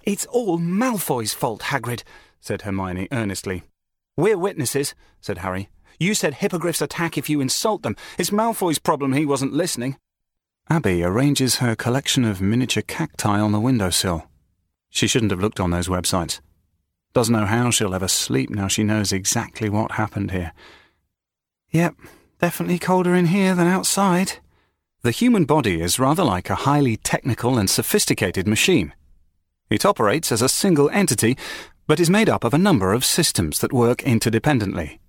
"It's all Malfoy's fault, Hagrid," said Hermione earnestly. "We're witnesses," said Harry. "You said hippogriffs attack if you insult them. It's Malfoy's problem he wasn't listening." Abby arranges her collection of miniature cacti on the windowsill. She shouldn't have looked on those websites. Doesn't know how she'll ever sleep now she knows exactly what happened here. Yep, definitely colder in here than outside. The human body is rather like a highly technical and sophisticated machine. It operates as a single entity, but is made up of a number of systems that work interdependently.